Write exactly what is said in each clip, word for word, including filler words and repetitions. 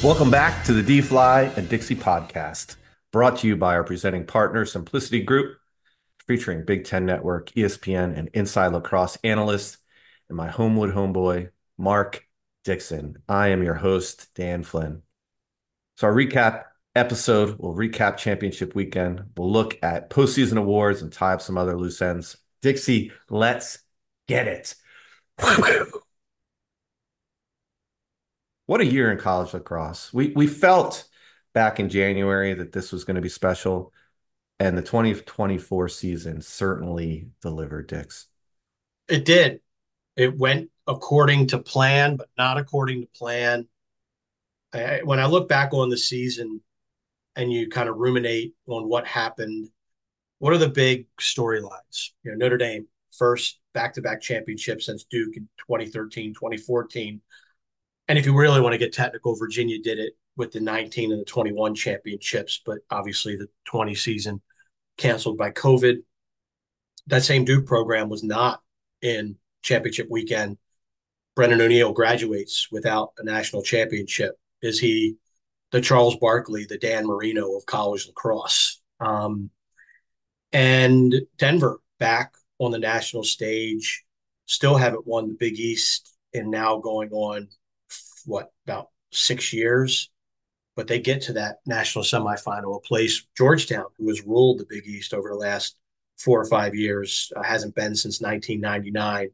Welcome back to the D-Fly and Dixie podcast, brought to you by our presenting partner, Simplicity Group, featuring Big Ten Network, E S P N, and Inside Lacrosse analyst, and my Homewood homeboy, Mark Dixon. I am your host, Dan Flynn. So our recap episode, we'll recap championship weekend. We'll look at postseason awards and tie up some other loose ends. Dixie, let's get it. What a year in college lacrosse. We we felt back in January that this was going to be special, and the twenty twenty-four season certainly delivered, Dix. It did. It went according to plan, but not according to plan. I, when I look back on the season and you kind of ruminate on what happened, what are the big storylines? You know, Notre Dame, first back-to-back championship since Duke in twenty thirteen, twenty fourteen. And if you really want to get technical, Virginia did it with the nineteen and the twenty-one championships, but obviously the twenty season canceled by COVID. That same Duke program was not in championship weekend. Brennan O'Neill graduates without a national championship. Is he the Charles Barkley, the Dan Marino of college lacrosse? Um, and Denver back on the national stage, still haven't won the Big East, and now going on what about six years? But they get to that national semifinal, a place Georgetown, who has ruled the Big East over the last four or five years, uh, hasn't been since nineteen ninety-nine.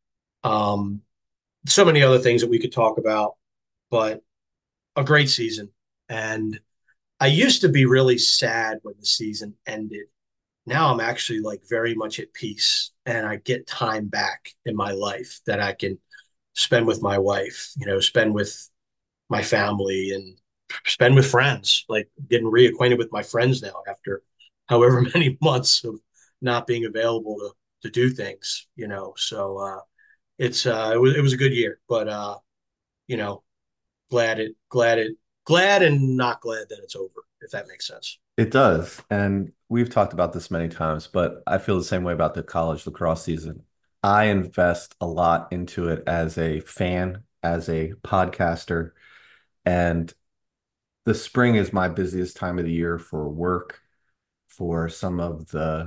Um, so many other things that we could talk about, but a great season. And I used to be really sad when the season ended. Now I'm actually like very much at peace and I get time back in my life that I can spend with my wife, you know, spend with my family and spend with friends, like getting reacquainted with my friends now after however many months of not being available to to do things, you know. So uh it's uh it was it was a good year, but uh, you know, glad it glad it glad and not glad that it's over, if that makes sense. It does. And we've talked about this many times, but I feel the same way about the college lacrosse season. I invest a lot into it as a fan, as a podcaster, and the spring is my busiest time of the year for work, for some of the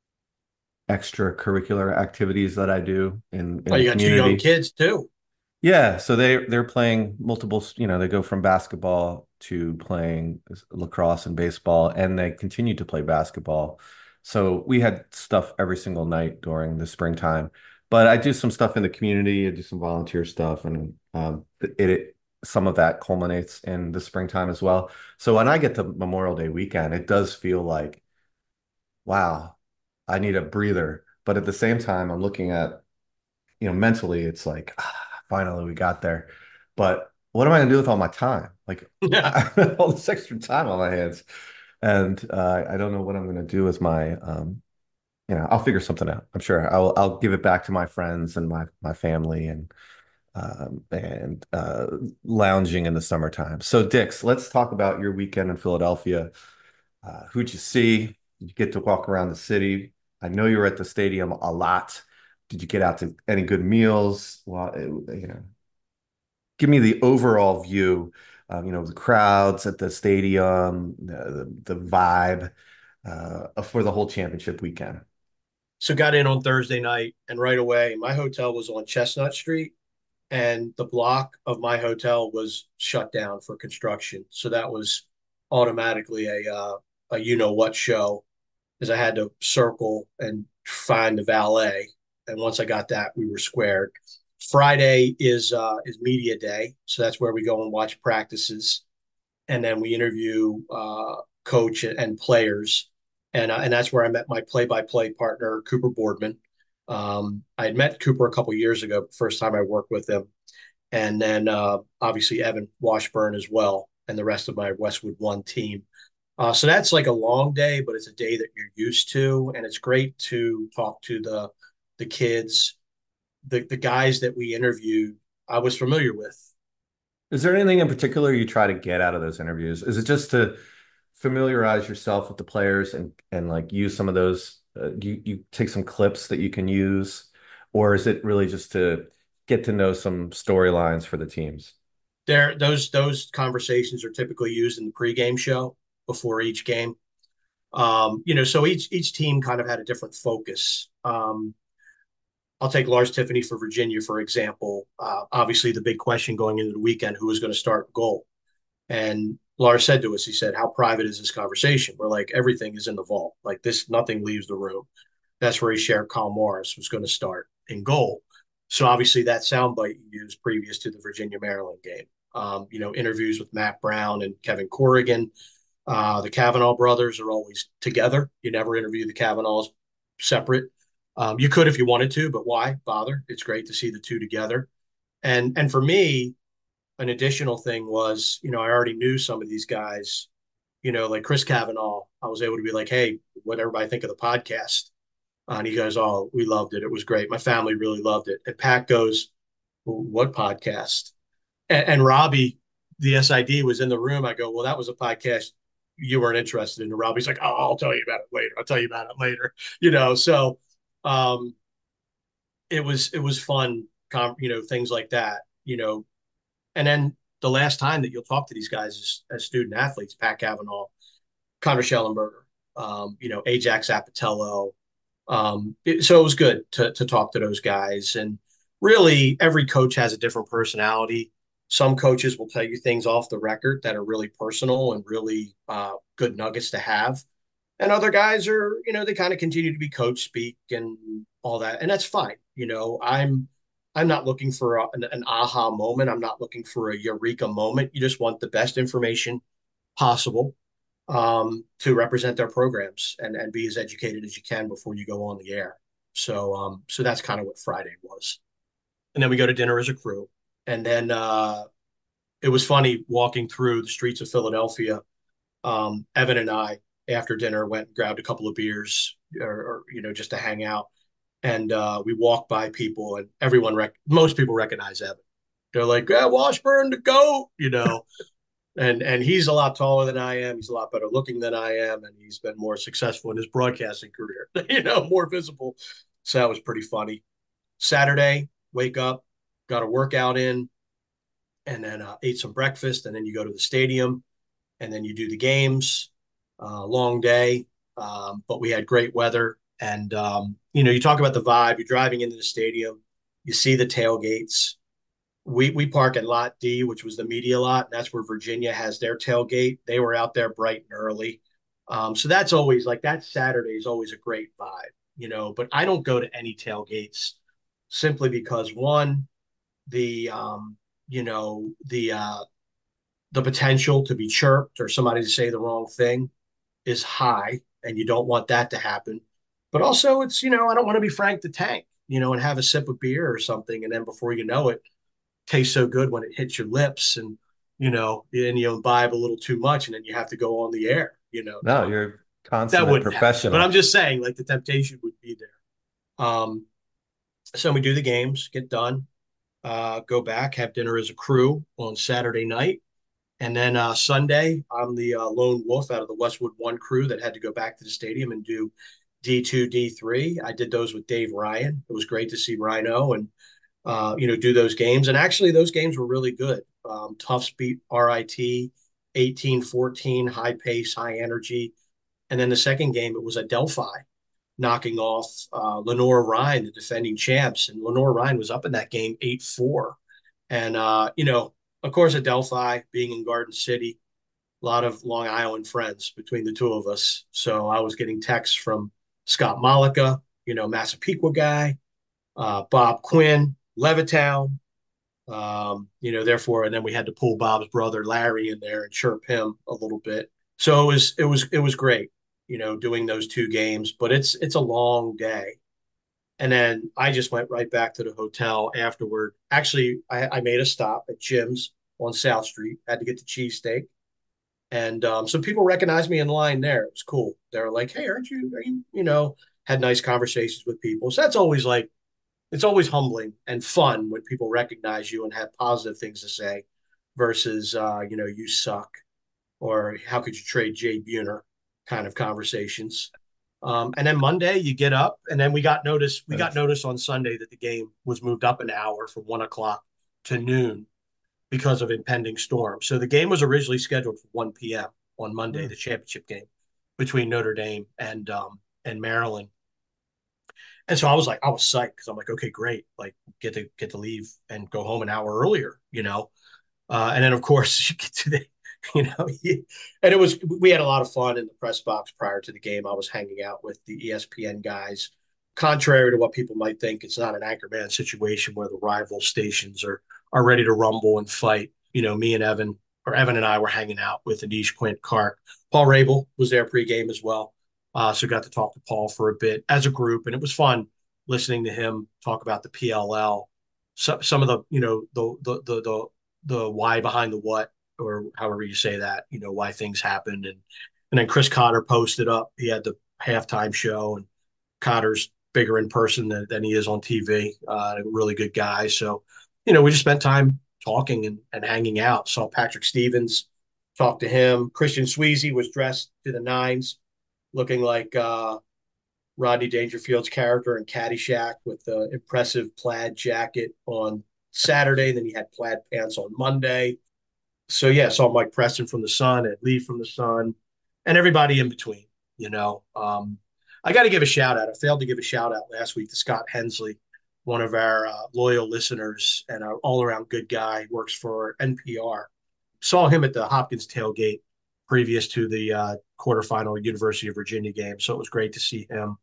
extracurricular activities that I do in Oh, in the you got two young community. kids too. Yeah, so they they're playing multiple, you know, they go from basketball to playing lacrosse and baseball, and they continue to play basketball. So we had stuff every single night during the springtime. But I do some stuff in the community, I do some volunteer stuff, and um, it, it some of that culminates in the springtime as well. So when I get to Memorial Day weekend, it does feel like, wow, I need a breather. But at the same time, I'm looking at, you know, mentally, it's like, ah, finally we got there. But what am I gonna do with all my time? Like Yeah. I have all this extra time on my hands. And uh, I don't know what I'm gonna do with my um, you know, I'll figure something out. I'm sure I'll I'll give it back to my friends and my my family and um and uh lounging in the summertime. So Dix, let's talk about your weekend in Philadelphia. Uh, who'd you see? Did you get to walk around the city? I know you were at the stadium a lot. Did you get out to any good meals? Well, it- you know, give me the overall view. Um, you know, the crowds at the stadium, the the, the vibe uh, for the whole championship weekend. So got in on Thursday night and right away my hotel was on Chestnut Street and the block of my hotel was shut down for construction. So that was automatically a uh, a you know what show, as I had to circle and find the valet. And once I got that, we were squared. Friday is uh, is media day, so that's where we go and watch practices, and then we interview uh, coach and players, and uh, and that's where I met my play-by-play partner Cooper Boardman. Um, I had met Cooper a couple years ago, first time I worked with him, and then uh, obviously Evan Washburn as well, and the rest of my Westwood One team. Uh, so that's like a long day, but it's a day that you're used to, and it's great to talk to the the kids, the the guys that we interviewed. I was familiar with. Is there anything in particular you try to get out of those interviews? Is it just to familiarize yourself with the players and and like use some of those? Uh, you you take some clips that you can use, or is it really just to get to know some storylines for the teams? there those those conversations are typically used in the pregame show before each game. Um, you know, so each each team kind of had a different focus. Um, I'll take Lars Tiffany for Virginia, for example. Uh, obviously, the big question going into the weekend, who was going to start goal? And Lars said to us, he said, "How private is this conversation?" We're like, everything is in the vault. Like this, nothing leaves the room. That's where he shared Kyle Morris was going to start in goal. So obviously that soundbite you used previous to the Virginia Maryland game. Um, you know, interviews with Matt Brown and Kevin Corrigan. Uh, the Kavanaugh brothers are always together. You never interview the Kavanaughs separate. Um, you could if you wanted to, but why bother? It's great to see the two together. And and for me, an additional thing was, you know, I already knew some of these guys, you know, like Chris Kavanaugh. I was able to be like, hey, what everybody think of the podcast? Uh, and he goes, oh, we loved it. It was great. My family really loved it. And Pat goes, well, what podcast? And, and Robbie, the S I D, was in the room. I go, well, that was a podcast you weren't interested in. And Robbie's like, oh, I'll tell you about it later. I'll tell you about it later. You know, so um, it was it was fun, you know, things like that. You know, and then the last time that you'll talk to these guys as, as student athletes, Pat Kavanaugh, Connor Schellenberger, um, you know, Ajax Apatello. Um, it, so it was good to to talk to those guys. And really, every coach has a different personality. Some coaches will tell you things off the record that are really personal and really uh, good nuggets to have. And other guys are, you know, they kind of continue to be coach speak and all that, and that's fine. You know, I'm I'm not looking for a, an, an aha moment. I'm not looking for a eureka moment. You just want the best information possible um, to represent their programs and and be as educated as you can before you go on the air. So um, so that's kind of what Friday was, and then we go to dinner as a crew, and then uh, it was funny walking through the streets of Philadelphia. Um, Evan and I, after dinner, went and grabbed a couple of beers, or, or you know, just to hang out. And uh, we walked by people, and everyone, rec- most people recognize Evan. They're like, "Yeah, Washburn, the goat," you know. And and he's a lot taller than I am. He's a lot better looking than I am, and he's been more successful in his broadcasting career. You know, more visible. So that was pretty funny. Saturday, wake up, got a workout in, and then uh, ate some breakfast, and then you go to the stadium and then you do the games. Uh, long day, um, but we had great weather. And um, you know, you talk about the vibe. You're driving into the stadium, you see the tailgates. We we park at Lot D, which was the media lot, and that's where Virginia has their tailgate. They were out there bright and early, um, so that's always like that Saturday is always a great vibe, you know. But I don't go to any tailgates simply because one, the um, you know the uh, the potential to be chirped or somebody to say the wrong thing is high, and you don't want that to happen. But also, it's, you know, I don't want to be Frank the Tank, you know, and have a sip of beer or something, and then before you know it, tastes so good when it hits your lips, and you know, and you imbibe a little too much, and then you have to go on the air. You know, No, no, you're that consummate wouldn't happen. But I'm professional. just saying, like the temptation would be there. Um, so we do the games, get done, uh, go back, have dinner as a crew on Saturday night. And then uh, Sunday, I'm the uh, lone wolf out of the Westwood One crew that had to go back to the stadium and do D two, D three. I did those with Dave Ryan. It was great to see Rhino and, uh, you know, do those games. And actually, those games were really good. Um, Tufts beat R I T eighteen fourteen, high pace, high energy. And then the second game, it was at Delphi, knocking off uh, Lenore Ryan, the defending champs. And Lenore Ryan was up in that game eight four. And, uh, you know, of course, at Delphi, being in Garden City, a lot of Long Island friends between the two of us. So I was getting texts from Scott Malika, you know, Massapequa guy, uh, Bob Quinn, Levittown, um, you know, therefore, and then we had to pull Bob's brother Larry in there and chirp him a little bit. So it was it was it was great, you know, doing those two games. But it's it's a long day. And then I just went right back to the hotel afterward. Actually, I, I made a stop at Jim's on South Street. Had to get the cheesesteak. And um, some people recognized me in line there. It was cool. They were like, "Hey, aren't you? Are you? You know?" Had nice conversations with people. So that's always like it's always humbling and fun when people recognize you and have positive things to say, versus uh, you know, you suck or how could you trade Jay Buhner kind of conversations. Um, and then Monday you get up, and then we got notice. We got That's notice on Sunday that the game was moved up an hour from one o'clock to noon. because of impending storm. So the game was originally scheduled for one p m on Monday, Hmm. the championship game between Notre Dame and um, and Maryland. And so I was like, I was psyched because I'm like, okay, great, like get to get to leave and go home an hour earlier, you know. Uh, and then of course you get to the, you know, and it was we had a lot of fun in the press box prior to the game. I was hanging out with the E S P N guys. Contrary to what people might think, it's not an anchorman situation where the rival stations are are ready to rumble and fight. You know, me and Evan or Evan and I were hanging out with Anish Quint Kark. Paul Rabel was there pregame as well. Uh, so got to talk to Paul for a bit as a group, and it was fun listening to him talk about the P L L. So, some of the, you know, the the the the the why behind the what, or however you say that, you know, why things happened. And and then Chris Cotter posted up. He had the halftime show, and Cotter's bigger in person than, than he is on T V. Uh, a really good guy. So, you know, we just spent time talking and, and hanging out. Saw Patrick Stevens, talked to him. Christian Sweezy was dressed to the nines, looking like uh, Rodney Dangerfield's character in Caddyshack with the impressive plaid jacket on Saturday. Then he had plaid pants on Monday. So yeah, saw Mike Preston from the Sun and Lee from the Sun, and everybody in between. You know, um, I got to give a shout out. I failed to give a shout out last week to Scott Hensley, one of our uh, loyal listeners and our all around good guy. Works for N P R. Saw him at the Hopkins tailgate previous to the uh, quarterfinal University of Virginia game, so it was great to see him.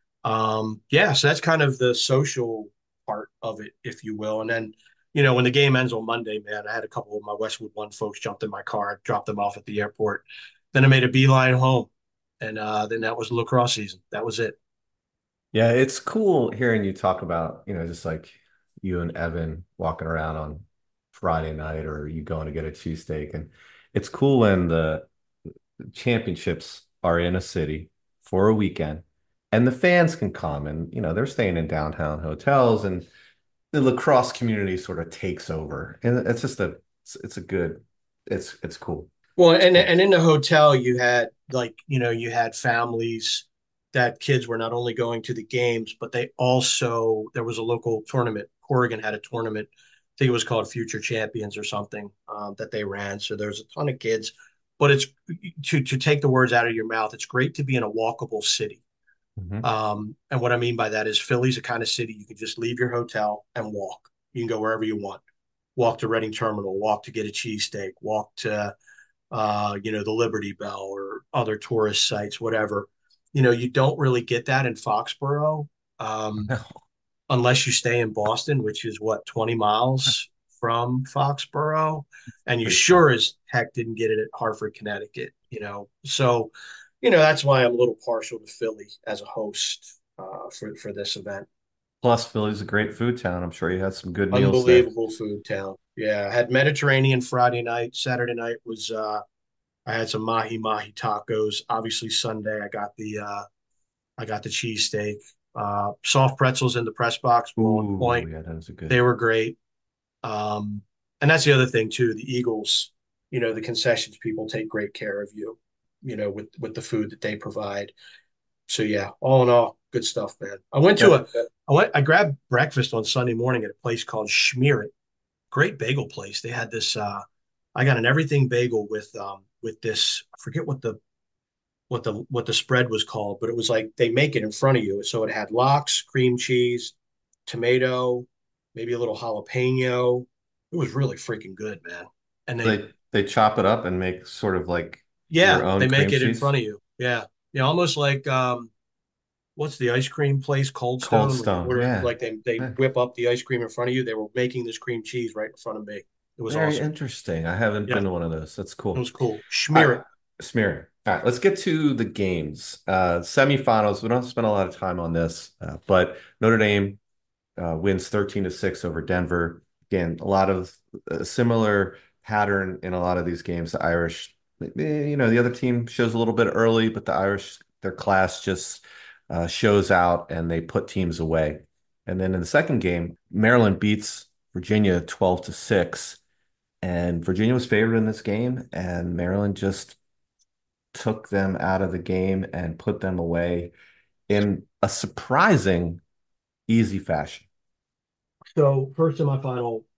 Um, yeah, so that's kind of the social part of it, if you will. And then, you know, when the game ends on Monday, man, I had a couple of my Westwood One folks jumped in my car, dropped them off at the airport. Then I made a beeline home. And uh, then that was lacrosse season. That was it. Yeah, it's cool hearing you talk about, you know, just like you and Evan walking around on Friday night or you going to get a cheesesteak. And it's cool when the championships are in a city for a weekend and the fans can come and, you know, they're staying in downtown hotels and the lacrosse community sort of takes over. And it's just a, it's, it's a good, it's, it's cool. Well, It's and cool. and in the hotel, you had like, you know, you had families that kids were not only going to the games, but they also there was a local tournament. Oregon had a tournament. I think it was called Future Champions or something um, that they ran. So there's a ton of kids. But it's to to take the words out of your mouth. It's great to be in a walkable city. Mhm. Um, and what I mean by that is Philly's a kind of city you can just leave your hotel and walk. You can go wherever you want. Walk to Reading Terminal. Walk to get a cheesesteak. Walk to uh, you know, the Liberty Bell or other tourist sites, whatever. You know, you don't really get that in Foxborough um, No, unless you stay in Boston, which is what, twenty miles from Foxborough. And you pretty far. sure as heck didn't get it at Hartford, Connecticut, you know. So, you know, that's why I'm a little partial to Philly as a host uh, for, for this event. Plus, Philly's a great food town. I'm sure you had some good meals there. Unbelievable food town. Yeah, I had Mediterranean Friday night. Saturday night was uh, I had some mahi mahi tacos. Obviously, Sunday I got the uh, I got the cheesesteak. Uh, soft pretzels in the press box were on Ooh, point. yeah, those are They good. were great. Um, and that's the other thing too. The Eagles, you know, the concessions people take great care of you, you know, with with the food that they provide. So yeah, all in all, good stuff, man. I went to Yep. a I went I grabbed breakfast on Sunday morning at a place called Schmear It. Great bagel place. They had this uh I got an everything bagel with um with this, I forget what the what the what the spread was called, but it was like they make it in front of you. So it had lox, cream cheese, tomato, maybe a little jalapeno. It was really freaking good, man. And they, They they chop it up and make sort of like your yeah, own they make cream it in cheese. front of you. Yeah, yeah, almost like um, what's the ice cream place, Cold Cold Stone, where you Stone. order Yeah. like they they Yeah. whip up the ice cream in front of you. They were making this cream cheese right in front of me. It was Very awesome. interesting. I haven't Yeah, been to one of those. That's it cool. was cool. All Schmear right, it. Smear. All right, let's get to the games. Uh, semifinals. We don't have to spend a lot of time on this, uh, but Notre Dame uh, wins thirteen to six over Denver. Again, a lot of a similar pattern in a lot of these games. The Irish, eh, you know, the other team shows a little bit early, but the Irish, their class just uh, shows out and they put teams away. And then in the second game, Maryland beats Virginia twelve to six. And Virginia was favored in this game, and Maryland just took them out of the game and put them away in a surprising easy fashion. So first semifinal.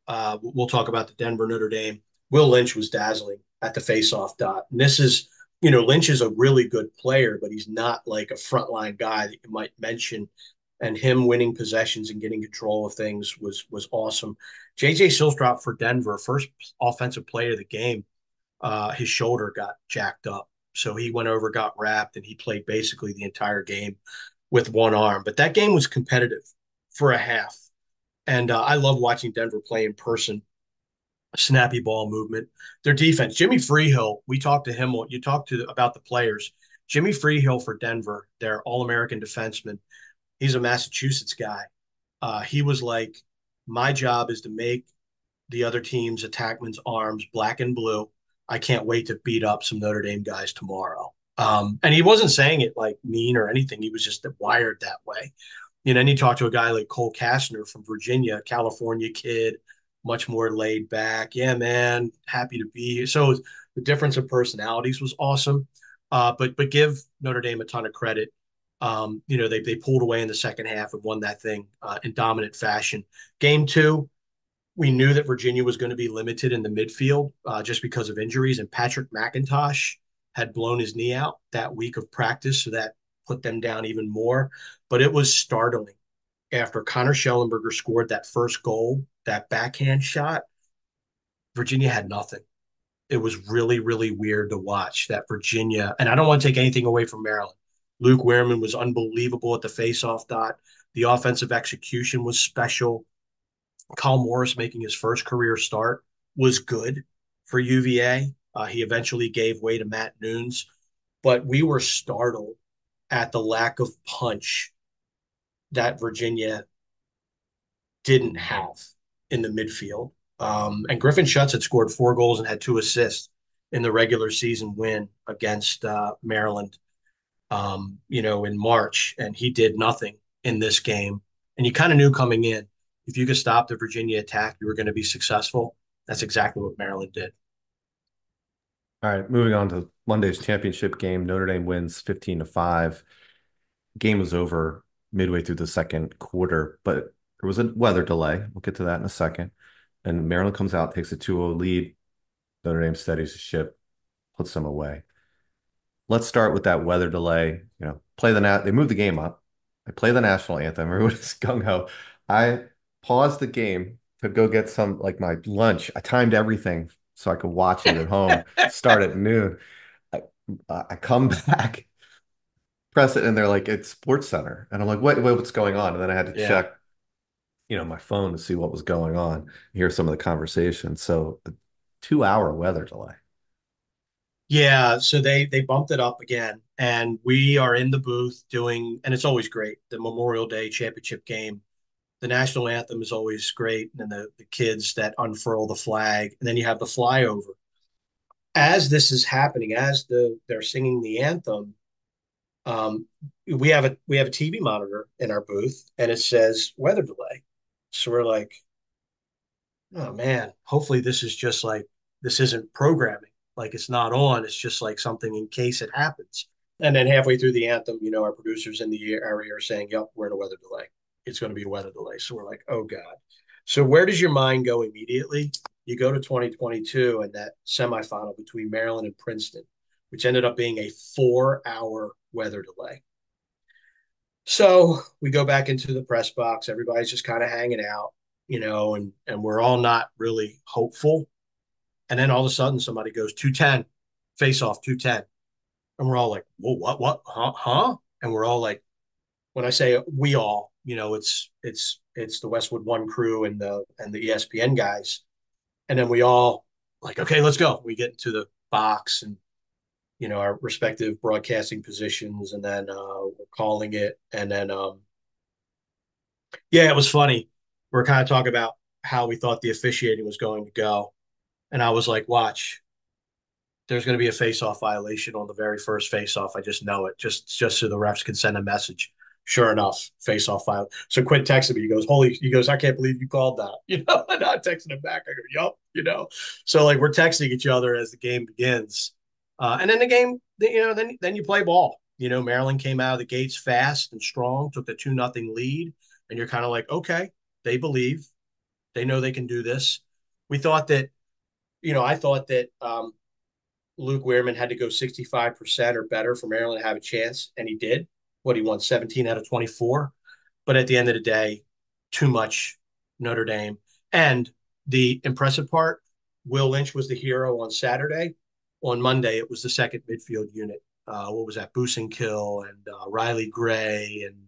Uh, we'll talk about the Denver Notre Dame. Will Lynch was dazzling at the faceoff dot. And this is, you know, Lynch is a really good player, but he's not like a frontline guy that you might mention. And him winning possessions and getting control of things was was awesome. J J Silsdrop for Denver, first offensive player of the game. Uh, his shoulder got jacked up, so he went over, got wrapped, and he played basically the entire game with one arm. But that game was competitive for a half. And uh, I love watching Denver play in person. Snappy ball movement. Their defense, Jimmy Freehill. We talked to him. You talked to about the players. Jimmy Freehill for Denver, their All-American defenseman. He's a Massachusetts guy. Uh, he was like, my job is to make the other team's attackmen's arms black and blue. I can't wait to beat up some Notre Dame guys tomorrow. Um, and he wasn't saying it like mean or anything. He was just wired that way. You know, and you talk to a guy like Cole Kastner from Virginia, California kid, much more laid back. Yeah, man, happy to be here. So the difference of personalities was awesome. Uh, but but give Notre Dame a ton of credit. Um, you know, they they pulled away in the second half and won that thing uh, in dominant fashion. Game two, we knew that Virginia was going to be limited in the midfield uh, just because of injuries, and Patrick McIntosh had blown his knee out that week of practice, so that put them down even more. But it was startling after Connor Schellenberger scored that first goal, that backhand shot. Virginia had nothing. It was really, really weird to watch that Virginia, and I don't want to take anything away from Maryland. Luke Wehrman was unbelievable at the faceoff dot. The offensive execution was special. Kyle Morris making his first career start was good for U V A. Uh, he eventually gave way to Matt Nunes, but we were startled at the lack of punch that Virginia didn't have in the midfield. Um, and Griffin Schutz had scored four goals and had two assists in the regular season win against uh, Maryland, um, you know, in March, and he did nothing in this game. And you kind of knew coming in, if you could stop the Virginia attack, you were going to be successful. That's exactly what Maryland did. All right, moving on to Monday's championship game. Notre Dame wins fifteen to five. Game was over midway through the second quarter, but there was a weather delay. We'll get to that in a second. And Maryland comes out, takes a two oh lead. Notre Dame steadies the ship, puts them away. Let's start with that weather delay. You know, play the nat. They move the game up. They play the national anthem. Everybody's gung ho. I paused the game to go get some like my lunch. I timed everything so I could watch it at home. Start at noon. I, I come back, press it, and they're like, "It's Sports Center," and I'm like, "What? What's going on?" And then I had to Yeah. check, you know, my phone to see what was going on. Hear some of the conversation. So, a two-hour weather delay. Yeah, so they they bumped it up again, and we are in the booth doing, and it's always great. The Memorial Day championship game, the national anthem is always great, and then the, the kids that unfurl the flag, and then you have the flyover. As this is happening, as the they're singing the anthem, um, we have a we have a T V monitor in our booth, and it says weather delay. So we're like, oh man, hopefully this is just like this isn't programming. Like it's not on. It's just like something in case it happens. And then halfway through the anthem, you know, our producers in the area are saying, "Yep, we're in a weather delay. It's going to be a weather delay." So we're like, "Oh God." So where does your mind go immediately? You go to twenty twenty-two and that semifinal between Maryland and Princeton, which ended up being a four-hour weather delay. So we go back into the press box. Everybody's just kind of hanging out, you know, and and we're all not really hopeful. And then all of a sudden, somebody goes two ten, face off two ten, and we're all like, "Whoa, what, what, huh, huh?" And we're all like, when I say we all, you know, it's it's it's the Westwood One crew and the and the E S P N guys, and then we all like, okay, let's go. We get into the box and you know our respective broadcasting positions, and then uh, we're calling it, and then um, yeah, it was funny. We're kind of talking about how we thought the officiating was going to go. And I was like, watch, there's going to be a face-off violation on the very first face-off. I just know it, just just so the refs can send a message. Sure enough, face-off violation. So Quinn texted me. He goes, "Holy!" He goes, "I can't believe you called that." You know, and I texted him back. I go, "Yup." You know, so like we're texting each other as the game begins, uh, and then the game, you know, then then you play ball. You know, Maryland came out of the gates fast and strong, took the two nothing lead, and you're kind of like, okay, they believe. They know they can do this. We thought that, you know, I thought that um, Luke Weirman had to go sixty-five percent or better for Maryland to have a chance, and he did. What he won seventeen out of twenty-four. But at the end of the day, too much Notre Dame. And the impressive part, Will Lynch was the hero on Saturday. On Monday, it was the second midfield unit. Uh, what was that? Boosingkill and uh, Riley Gray and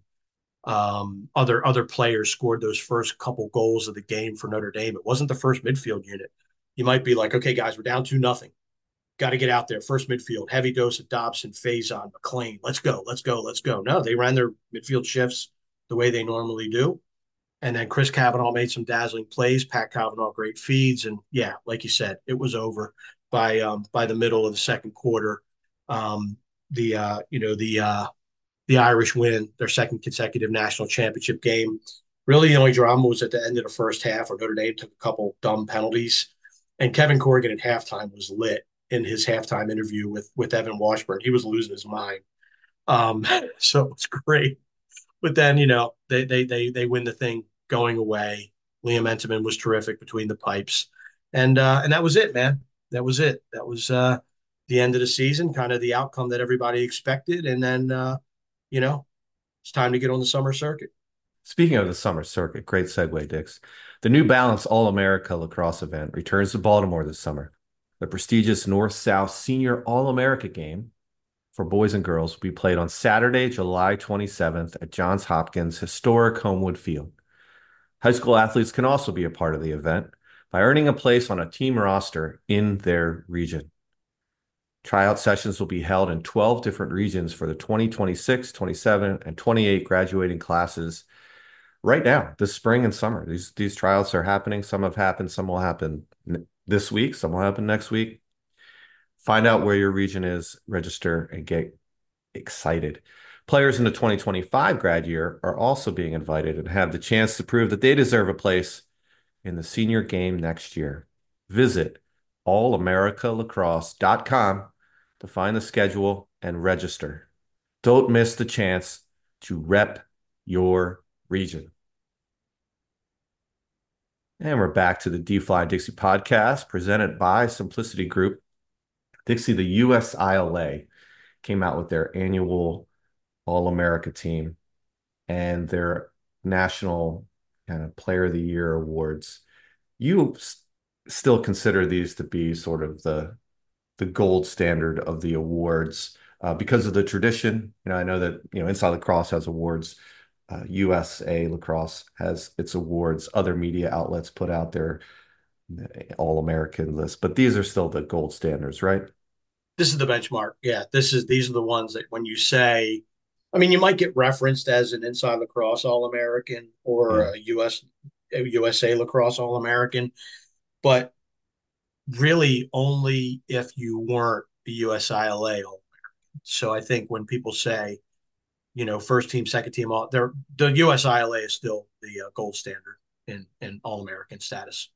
um, other other players scored those first couple goals of the game for Notre Dame. It wasn't the first midfield unit. You might be like, okay, guys, we're down two nothing. Got to get out there. First midfield, heavy dose of Dobson, Faison, McLean. Let's go, let's go, let's go. No, they ran their midfield shifts the way they normally do. And then Chris Kavanaugh made some dazzling plays. Pat Kavanaugh, great feeds, and yeah, like you said, it was over by um, by the middle of the second quarter. Um, the uh, you know the uh, the Irish win their second consecutive national championship game. Really, the only drama was at the end of the first half, where Notre Dame took a couple dumb penalties, and Kevin Corrigan at halftime was lit in his halftime interview with with Evan Washburn. He was losing his mind. Um, so it's great. But then you know they they they they win the thing going away. Liam Entenmann was terrific between the pipes, and uh, and that was it, man. That was it. That was uh, the end of the season, kind of the outcome that everybody expected, and then uh, you know it's time to get on the summer circuit. Speaking of the summer circuit, great segue, Dix. The New Balance All America lacrosse event returns to Baltimore this summer. The prestigious North South Senior All America game for boys and girls will be played on Saturday, July twenty-seventh at Johns Hopkins historic Homewood Field. High school athletes can also be a part of the event by earning a place on a team roster in their region. Tryout sessions will be held in twelve different regions for the twenty twenty-six, twenty-seven, and twenty-eight graduating classes right now, this spring and summer. These these tryouts are happening. Some have happened, some will happen this week, some will happen next week. Find out where your region is, register, and get excited. Players in the twenty twenty-five grad year are also being invited and have the chance to prove that they deserve a place in the senior game next year. Visit all america lacrosse dot com to find the schedule and register. Don't miss the chance to rep your region. And we're back to the D-Fly Dixie podcast presented by Simplicity Group. Dixie, the U S I L A came out with their annual All-America team and their national kind of Player of the Year awards. You s- still consider these to be sort of the the gold standard of the awards uh, because of the tradition. You know, I know that you know Inside Lacrosse has awards. Uh, U S A Lacrosse has its awards. Other media outlets put out their All-American list, but these are still the gold standards, right? This is the benchmark. Yeah, this is these are the ones that when you say, I mean, you might get referenced as an Inside Lacrosse All American or Yeah. a U S a U S A Lacrosse All American, but really only if you weren't the U S I L A All. So I think when people say, you know, first team, second team, all they're the U S I L A is still the uh, gold standard in in All American status.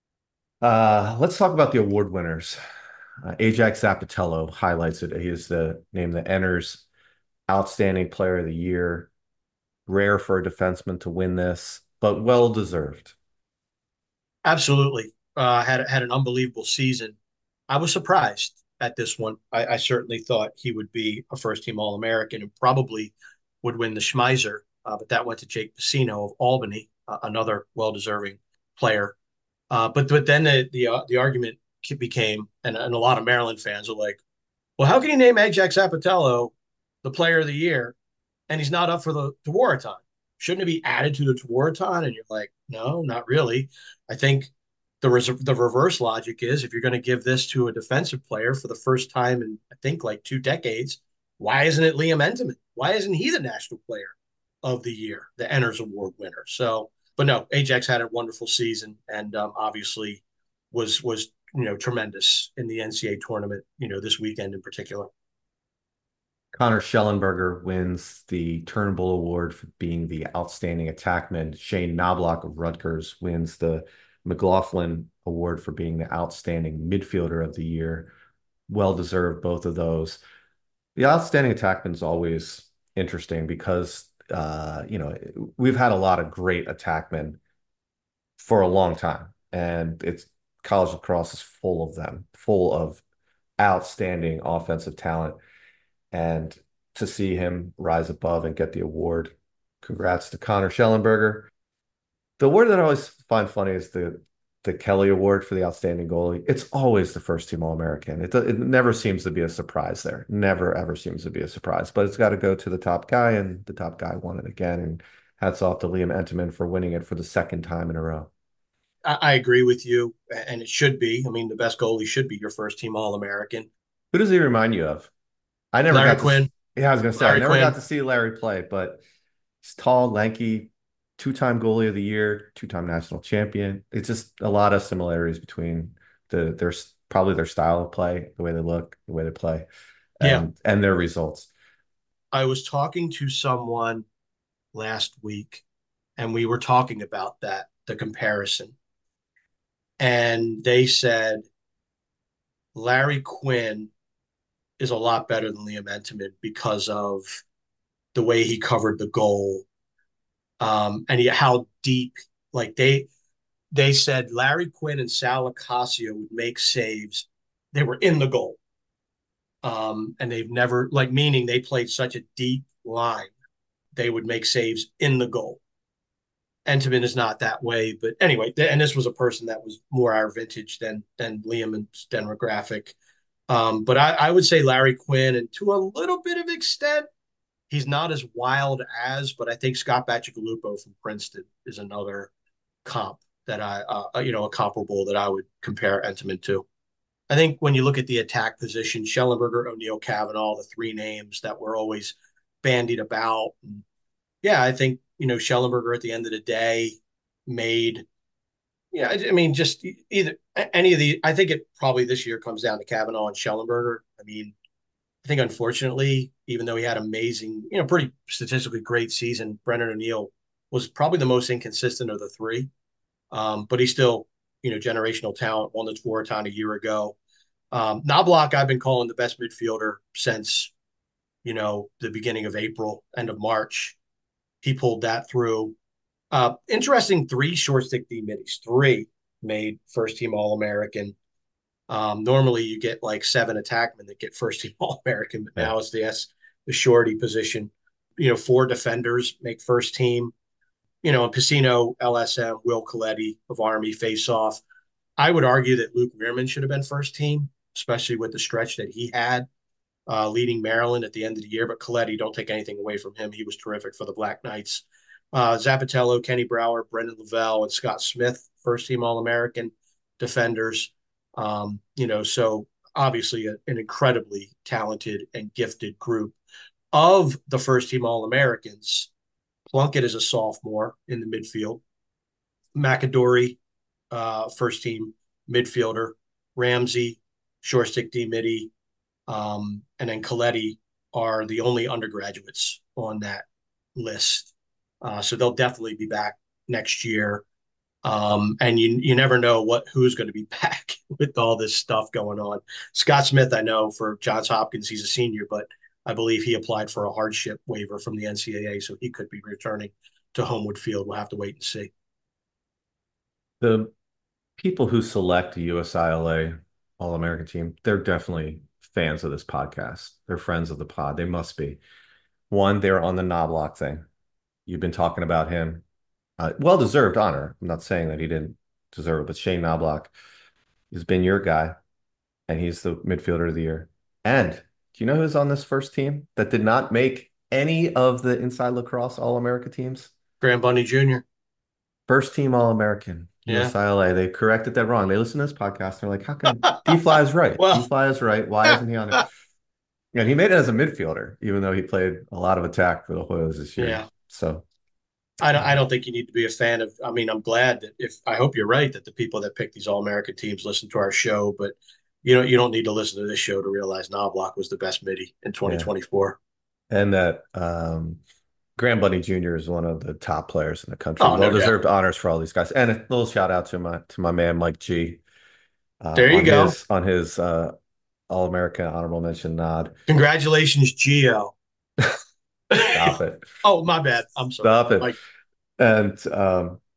Uh, let's talk about the award winners. Uh, Ajax Zapatello highlights it. He is the name that enters Outstanding Player of the Year. Rare for a defenseman to win this, but well deserved. Absolutely, uh, had had an unbelievable season. I was surprised at this one. I, I certainly thought he would be a first team All American and probably would win the Schmeiser, uh, but that went to Jake Pacino of Albany, uh, another well deserving player. Uh, but but then the the, uh, the argument became, and, and a lot of Maryland fans are like, well, how can you name Ajax Zapatello the Player of the Year and he's not up for the Tewaaraton? Shouldn't it be added to the Tewaaraton? And you're like, no, not really. I think the res- the reverse logic is if you're going to give this to a defensive player for the first time in I think like two decades, why isn't it Liam Entenmann? Why isn't he the National Player of the Year, the Enters Award winner? So, but no, Ajax had a wonderful season and um, obviously was was you know tremendous in the N C A A tournament. You know this weekend in particular. Connor Schellenberger wins the Turnbull Award for being the outstanding attackman. Shane Knobloch of Rutgers wins the McLaughlin Award for being the outstanding midfielder of the year. Well deserved, both of those. The outstanding attackman is always interesting because uh, you know we've had a lot of great attackmen for a long time. And it's college lacrosse is full of them, full of outstanding offensive talent. And to see him rise above and get the award, congrats to Connor Schellenberger. The award that I always find funny is the the Kelly Award for the outstanding goalie. It's always the first team All American. It it never seems to be a surprise there. Never ever seems to be a surprise. But it's got to go to the top guy, and the top guy won it again. And hats off to Liam Entenmann for winning it for the second time in a row. I, I agree with you, and it should be. I mean, the best goalie should be your first team All American. Who does he remind you of? I never Larry got to. Quinn. Yeah, I was gonna say I Larry never got Quinn. to see Larry play, but he's tall, lanky, two-time goalie of the year, two-time national champion. It's just a lot of similarities between the their probably their style of play, the way they look, the way they play, Yeah. and and their results. I was talking to someone last week, and we were talking about that, the comparison. And they said Larry Quinn is a lot better than Liam Entenmann because of the way he covered the goal, um, and he, how deep. Like they they said, Larry Quinn and Sal Acacio would make saves. They were in the goal, um, and they've never like meaning they played such a deep line. They would make saves in the goal. Entenmann is not that way, but anyway, and this was a person that was more our vintage than than Liam and demographic. Um, but I, I would say Larry Quinn, and to a little bit of extent, he's not as wild as, but I think Scott Bacigalupo from Princeton is another comp that I, uh, you know, a comparable that I would compare Entenmann to. I think when you look at the attack position, Schellenberger, O'Neill, Kavanaugh, the three names that were always bandied about. And yeah, I think, you know, Schellenberger at the end of the day made, yeah, I, I mean, just either any of the, I think it probably this year comes down to Kavanaugh and Schellenberger. I mean, I think unfortunately, even though he had amazing, you know, pretty statistically great season, Brendan O'Neill was probably the most inconsistent of the three. Um, but he's still, you know, generational talent, won the Tewaaraton a year ago. Um, Knobloch, I've been calling the best midfielder since, you know, the beginning of April, end of March. He pulled that through. Uh, interesting three short stick D middies, three made first team All American. Um, normally you get like seven attackmen that get first team All American, but Yeah. now it's the S, the shorty position. You know, four defenders make first team. You know, Piscino, L S M, Will Coletti of Army face off. I would argue that Luke Meerman should have been first team, especially with the stretch that he had uh, leading Maryland at the end of the year. But Coletti, don't take anything away from him. He was terrific for the Black Knights. Uh, Zapatello, Kenny Brower, Brendan Lavelle, and Scott Smith, first team All American defenders. Um, you know, so obviously a, an incredibly talented and gifted group. Of the first team All Americans, Plunkett is a sophomore in the midfield. McAdory, uh, first team midfielder. Ramsey, short stick D midi, um, and then Coletti are the only undergraduates on that list. Uh, so they'll definitely be back next year. Um, and you you never know what who's going to be back with all this stuff going on. Scott Smith, I know for Johns Hopkins, he's a senior, but I believe he applied for a hardship waiver from the N C double A, so he could be returning to Homewood Field. We'll have to wait and see. The people who select the U S I L A All-American team, they're definitely fans of this podcast. They're friends of the pod. They must be. One, they're on the Knobloch thing. You've been talking about him. Uh, well-deserved honor. I'm not saying that he didn't deserve it, but Shane Knobloch has been your guy, and he's the midfielder of the year. And do you know who's on this first team that did not make any of the Inside Lacrosse All-America teams? Graham Bundy Junior First team All-American, Yeah. U S I L A. They corrected that wrong. They listen to this podcast. They're like, how come D-Fly is right? Well, D-Fly is right. Why isn't he on it? And he made it as a midfielder, even though he played a lot of attack for the Hoyas this year. yeah. So, I don't, I um, don't think you need to be a fan of. I mean, I'm glad that if I hope you're right that the people that pick these All American teams listen to our show, but you know you don't need to listen to this show to realize Knobloch was the best midi in yeah. twenty twenty-four. And that um, Graham Bunny Junior is one of the top players in the country. Oh, no doubt. Well-deserved honors for all these guys. And a little shout out to my to my man Mike G uh, There you on go. his on his uh, All-American honorable mention nod. Congratulations, Gio. Stop it. Oh, my bad. I'm sorry, Stop it. Mike. And um,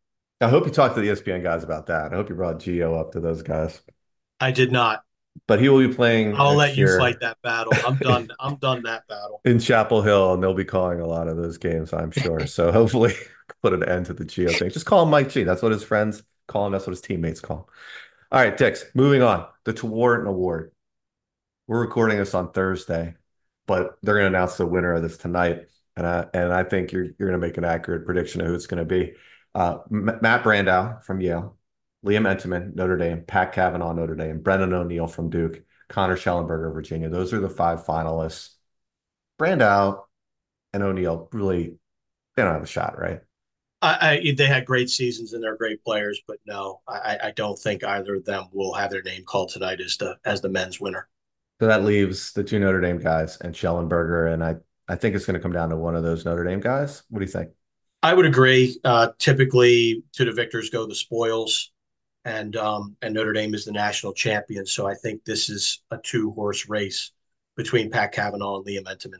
I hope you talked to the E S P N guys about that. I hope you brought Gio up to those guys. I did not. But he will be playing I'll let next you fight year that battle. I'm done. I'm done that battle. in Chapel Hill, and they'll be calling a lot of those games, I'm sure. So hopefully put an end to the Gio thing. Just call him Mike G. That's what his friends call him. That's what his teammates call him. All right, Dix, moving on. The Tewaaraton Award. We're recording this on Thursday, but they're going to announce the winner of this tonight. And I, and I think you're, you're going to make an accurate prediction of who it's going to be. Uh, M- Matt Brandau from Yale, Liam Entenmann, Notre Dame, Pat Cavanaugh, Notre Dame, Brendan O'Neill from Duke, Connor Schellenberger, Virginia. Those are the five finalists. Brandau and O'Neill really, they don't have a shot, right? I, I they had great seasons and they're great players, but no, I, I don't think either of them will have their name called tonight as the as the men's winner. So that leaves the two Notre Dame guys and Schellenberger. And I, I think it's going to come down to one of those Notre Dame guys. What do you think? I would agree. Uh, typically, to the victors go the spoils, and um, and Notre Dame is the national champion. So I think this is a two horse race between Pat Cavanaugh and Liam Entenmann.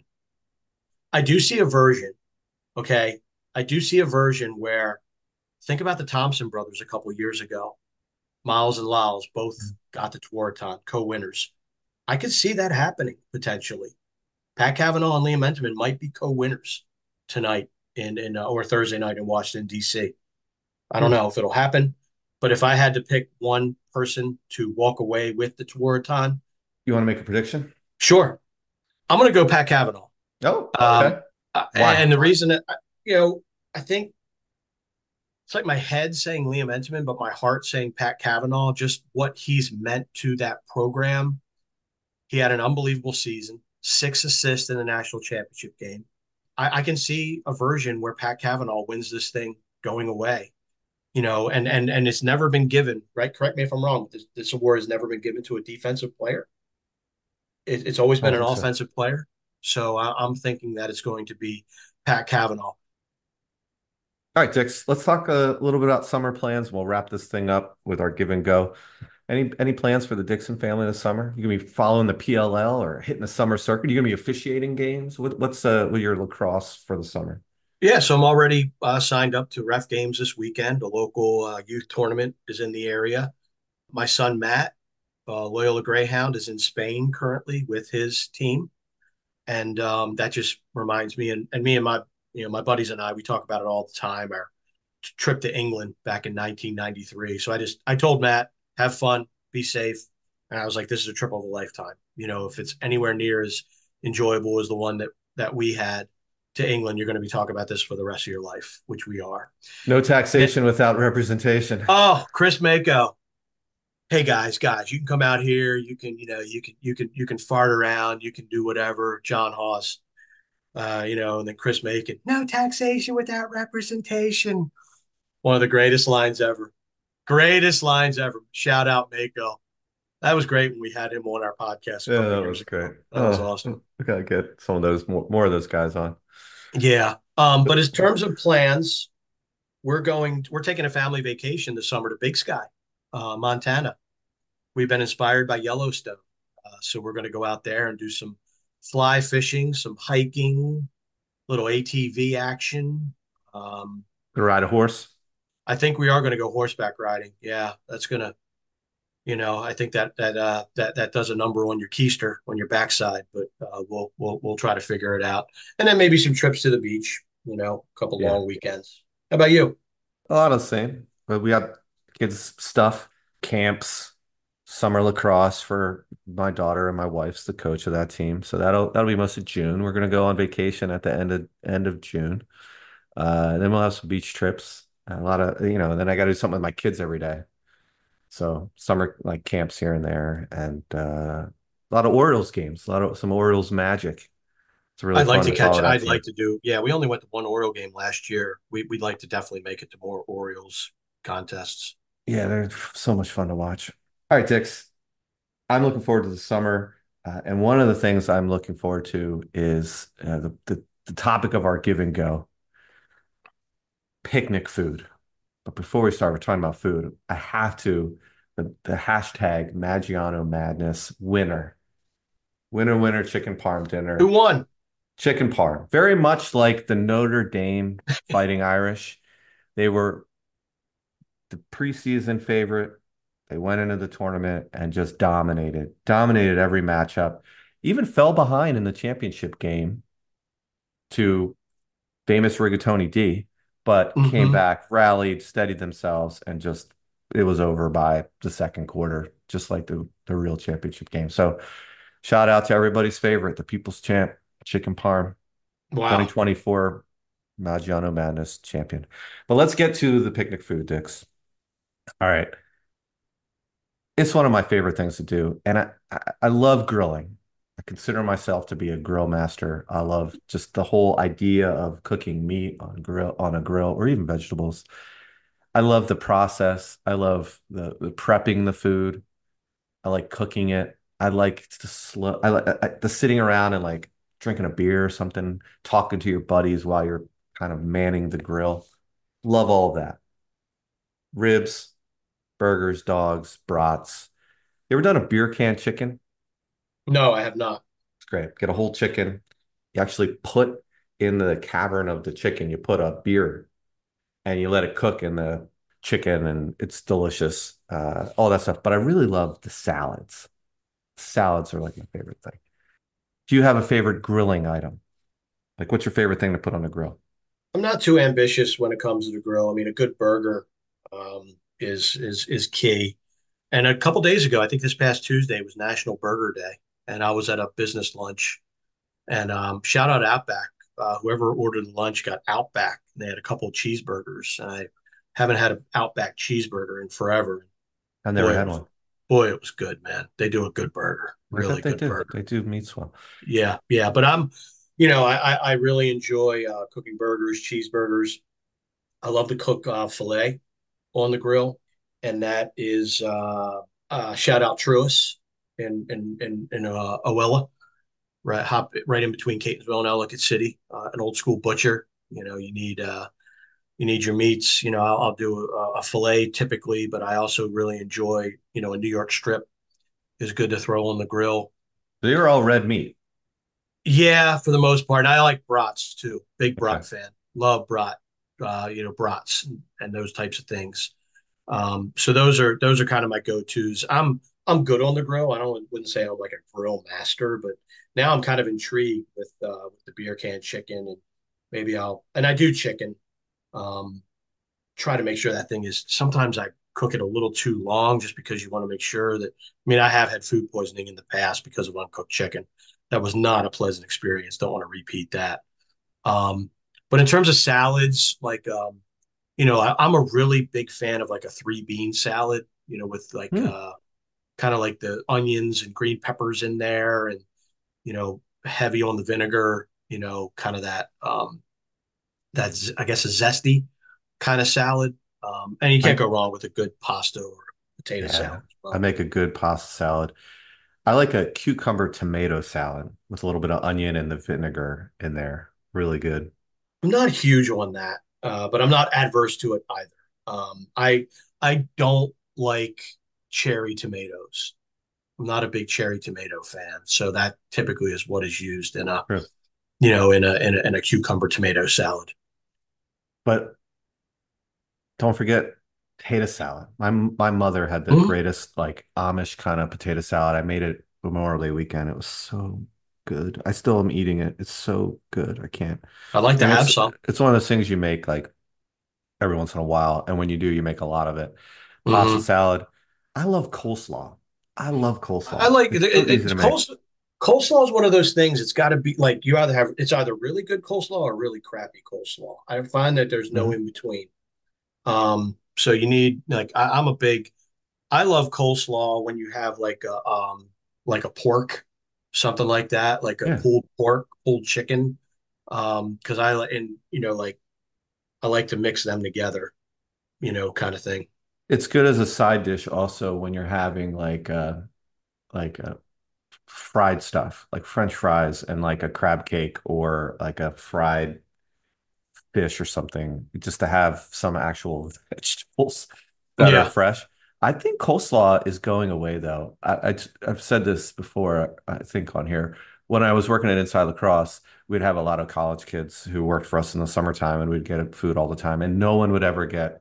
I do see a version. Okay, I do see a version where think about the Thompson brothers a couple years ago. Miles and Lyles both got the Tewaaraton co-winners. I could see that happening potentially. Pat Cavanaugh and Liam Entenmann might be co-winners tonight in in uh, or Thursday night in Washington D C. I don't Hmm. know if it'll happen, but if I had to pick one person to walk away with the Tewaaraton, You want to make a prediction? sure, I'm going to go Pat Cavanaugh. Oh, Um, okay. uh, Why? and the reason that you know, I think it's like my head saying Liam Entenmann, but my heart saying Pat Cavanaugh. Just what he's meant to that program. He had an unbelievable season, six assists in the national championship game. I, I can see a version where Pat Cavanaugh wins this thing going away. You know, and and and it's never been given, right? Correct me if I'm wrong. This, this award has never been given to a defensive player. It, it's always I been don't an think so. offensive player. So I, I'm thinking that it's going to be Pat Cavanaugh. All right, Dix, let's talk a little bit about summer plans. We'll wrap this thing up with our give and go. Any any plans for the Dixon family this summer? You gonna be following the P L L or hitting the summer circuit? You gonna be officiating games? What, what's uh with your lacrosse for the summer? Yeah, so I'm already uh, signed up to Ref Games this weekend. A local uh, youth tournament is in the area. My son Matt, uh, Loyola Greyhound, is in Spain currently with his team, and um, that just reminds me. And, and me and my you know my buddies and I, we talk about it all the time. Our trip to England back in nineteen ninety-three. So I just I told Matt, have fun, be safe, and I was like, this is a trip of a lifetime. You know, if it's anywhere near as enjoyable as the one that that we had to England, you're going to be talking about this for the rest of your life, which we are. No And, taxation without representation. oh, Chris Mako. Hey guys, guys, you can come out here. You can, you know, you can, you can, you can fart around. You can do whatever. John Haas, uh, you know, and then Chris Macon. No taxation without representation. One of the greatest lines ever. Greatest lines ever. Shout out Mako. That was great when we had him on our podcast a Yeah, couple that years was ago. great. That was Oh, awesome. we gotta get some of those more, more of those guys on. Yeah. Um, but in terms of plans, we're going, we're taking a family vacation this summer to Big Sky, uh, Montana. We've been inspired by Yellowstone. Uh, so we're going to go out there and do some fly fishing, some hiking, little A T V action. Um, Gonna ride a horse. I think we are going to go horseback riding. Yeah, that's going to You know, I think that that uh, that that does a number on your keister on your backside, but uh, we'll we'll we'll try to figure it out, and then maybe some trips to the beach. You know, a couple Yeah, long weekends. How about you? a lot of the same. But we got kids stuff, camps, summer lacrosse for my daughter and my wife's the coach of that team. So that'll that'll be most of June. We're gonna go on vacation at the end of end of June. Uh, then we'll have some beach trips. And a lot of, you know, and then I got to do something with my kids every day. So summer like camps here and there, and uh, a lot of Orioles games, a lot of some Orioles magic. It's really I'd like fun to to catch. follow that I'd like team. to do. Yeah, we only went to one Oriole game last year. We we'd like to definitely make it to more Orioles contests. Yeah, they're so much fun to watch. All right, Dix, I'm looking forward to the summer, uh, and one of the things I'm looking forward to is uh, the, the the topic of our give and go, picnic food. But before we start, we're talking about food. I have to the, the hashtag Maggiano Madness winner. Winner, winner, chicken parm Who dinner. won? Chicken parm. Very much like the Notre Dame Fighting Irish. They were the preseason favorite. They went into the tournament and just dominated, dominated every matchup, even fell behind in the championship game to famous Rigatoni D, but came Hmm. back, rallied, steadied themselves, and just it was over by the second quarter, just like the, the real championship game. So shout out to everybody's favorite, the People's Champ, Chicken Parm, Wow. twenty twenty-four Maggiano Madness champion. But let's get to the picnic food, Dix. All right. It's one of my favorite things to do. And I, I, I love grilling. I consider myself to be a grill master. I love just the whole idea of cooking meat on grill on a grill or even vegetables. I love the process. I love the, the prepping the food. I like cooking it. I like to slow I like I- the sitting around and like drinking a beer or something, talking to your buddies while you're kind of manning the grill. Love all of that. Ribs, burgers, dogs, brats. You ever done a beer can chicken? No, I have not. It's great. Get a whole chicken. You actually put in the cavern of the chicken, you put a beer and you let it cook in the chicken and it's delicious. Uh, all that stuff. But I really love the salads. Salads are like my favorite thing. Do you have a favorite grilling item? Like what's your favorite thing to put on the grill? I'm not too ambitious when it comes to the grill. I mean, a good burger um, is is is key. And a couple days ago, I think this past Tuesday was National Burger Day, and I was at a business lunch. And um, shout out Outback. Uh, whoever ordered lunch got Outback. They had a couple of cheeseburgers. And I haven't had an Outback cheeseburger in forever. I never Boy, it had was one. boy, it was good, man. They do a good burger, I bet really they good do. burger. They do meat swell. Yeah, yeah. But I'm, you know, I I I really enjoy uh, cooking burgers, cheeseburgers. I love to cook uh, filet on the grill, and that is uh, uh, shout out Truist in in in, in uh, Owella, right hop right in between Catonsville and Ellicott City, uh, an old school butcher. You know, you need uh, you need your meats. You know, I'll, I'll do a, a fillet typically, but I also really enjoy, you know, a New York strip is good to throw on the grill. So you're all red meat. Yeah, for the most part. I like brats too. Big Okay. brat fan. Love brat, uh, you know, brats and, and those types of things. Um, so those are those are kind of my go-tos. I'm I'm good on the grill. I don't wouldn't say I'm like a grill master, but now I'm kind of intrigued with uh, with the beer can chicken, and maybe I'll and I do chicken. Um, try to make sure that thing is. Sometimes I cook it a little too long just because you want to make sure that. I mean, I have had food poisoning in the past because of uncooked chicken. That was not a pleasant experience. Don't want to repeat that. Um, but in terms of salads, like um, you know, I, I'm a really big fan of like a three bean salad, you know, with like Hmm. uh kind of like the onions and green peppers in there and, you know, heavy on the vinegar, you know, kind of that um that's I guess a zesty kind of salad. Um, and you can't I go wrong with a good pasta or potato salad yeah, as I well. make a good pasta salad. I like a cucumber tomato salad with a little bit of onion and the vinegar in there. Really good. I'm not huge on that, uh, but I'm not adverse to it either. Um, I I don't like cherry tomatoes. I'm not a big cherry tomato fan, so that typically is what is used in a True. you know in a in a, in a cucumber tomato salad. But don't forget potato salad. My my mother had the Mm, greatest like Amish kind of potato salad. I made it Memorial Day weekend. It was so good. I still am eating it. It's so good. I can't. I'd like to And have it's some. it's one of those things you make like every once in a while, and when you do, you make a lot of it. Pasta Hmm. salad. I love coleslaw. I love I coleslaw. like it, It's so it, easy it's to make. coleslaw. Coleslaw is one of those things. It's got to be like you either have it's either really good coleslaw or really crappy coleslaw. I find that there's no Mhm. in between. Um, so you need like I, I'm a big I love coleslaw when you have like a um like a pork, something like that, like a Yeah. pulled pork, pulled chicken. Um, because I like and you know like I like to mix them together, you know, kind of thing. It's good as a side dish also when you're having like uh like uh, fried stuff, like French fries and like a crab cake or like a fried fish or something, just to have some actual vegetables that are Yeah. fresh. I think coleslaw is going away though. I, I I've said this before, I think on here. When I was working at Inside Lacrosse, we'd have a lot of college kids who worked for us in the summertime and we'd get food all the time and no one would ever get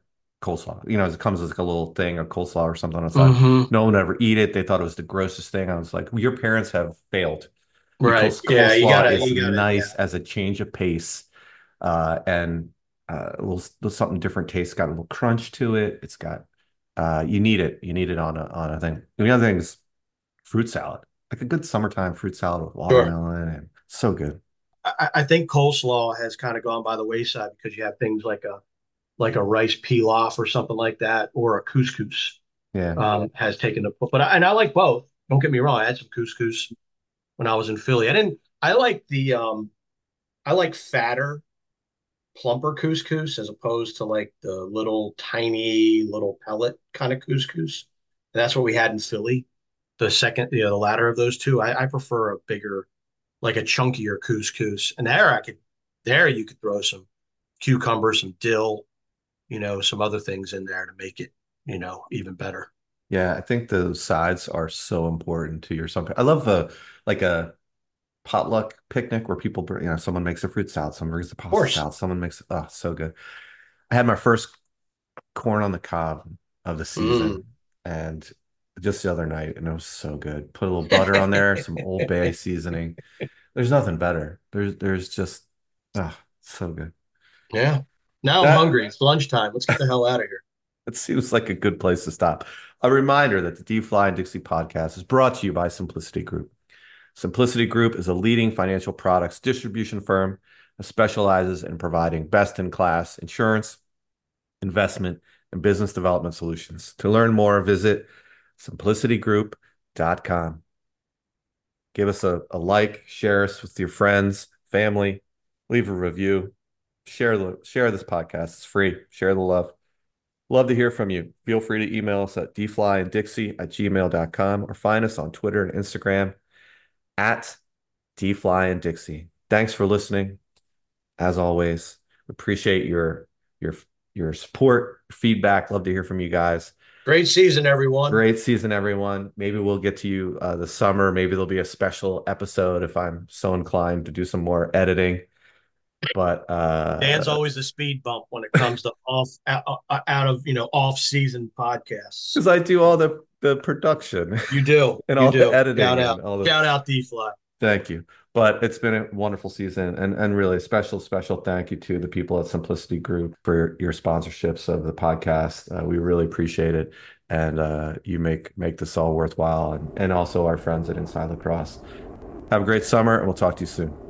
coleslaw. You know, it comes as like a little thing of coleslaw or something. It's like Hmm. no one would ever eat it. They thought it was the grossest thing. I was like, well, your parents have failed Right. because Yeah. You coleslaw gotta, is you gotta, yeah. nice as a change of pace, uh, and uh, a little, little something different taste. Got a little crunch to it. It's got uh, you need it. You need it on a on a thing. And the other thing is fruit salad, like a good summertime fruit salad with Sure. watermelon, and so good. I, I think coleslaw has kind of gone by the wayside because you have things like a like a rice pilaf or something like that, or a couscous Yeah, um, has taken the. But I, and I like both. Don't get me wrong. I had some couscous when I was in Philly. I didn't. I like the um. I like fatter, plumper couscous as opposed to like the little tiny little pellet kind of couscous. And that's what we had in Philly. The second, you know, the latter of those two. I, I prefer a bigger, like a chunkier couscous. And there I could, there you could throw some cucumber, some dill, you know, some other things in there to make it, you know, even better. yeah. I think the sides are so important to your some. I love the like a potluck picnic where people, bring- you know, someone makes a fruit salad, someone brings a Of pasta course. salad, someone makes, oh, so good. I had my first corn on the cob of the Mm. season and just the other night, and it was so good. Put a little butter on there, some Old Bay seasoning. There's nothing better. There's, there's just, ah, so good. Yeah. Now I'm That, hungry. It's lunchtime. Let's get the hell out of here. it seems like a good place to stop. A reminder that the D Fly and Dixie podcast is brought to you by Simplicity Group. Simplicity Group is a leading financial products distribution firm that specializes in providing best-in-class insurance, investment, and business development solutions. To learn more, visit simplicity group dot com. Give us a, a like, share us with your friends, family, leave a review, share the share this podcast. It's free. Share the love. Love to hear from you. Feel free to email us at dflyanddixie at gmail dot com or find us on Twitter and Instagram at dflyanddixie. Thanks for listening. As always, appreciate your your your support, feedback. Love to hear from you guys. Great season, everyone. Great season, everyone. Maybe we'll get to you uh, this summer. Maybe there'll be a special episode if I'm so inclined to do some more editing. But Dan's uh, always the speed bump when it comes to off out, out of, you know, off season podcasts. because I do all the the production You do. and You all the do. Shout editing out. and all the Shout out D-Fly. thank you. But it's been a wonderful season and and really a special, special thank you to the people at Simplicity Group for your, your sponsorships of the podcast. Uh, we really appreciate it. And uh, you make make this all worthwhile and, and also our friends at Inside Lacrosse. Have a great summer and we'll talk to you soon.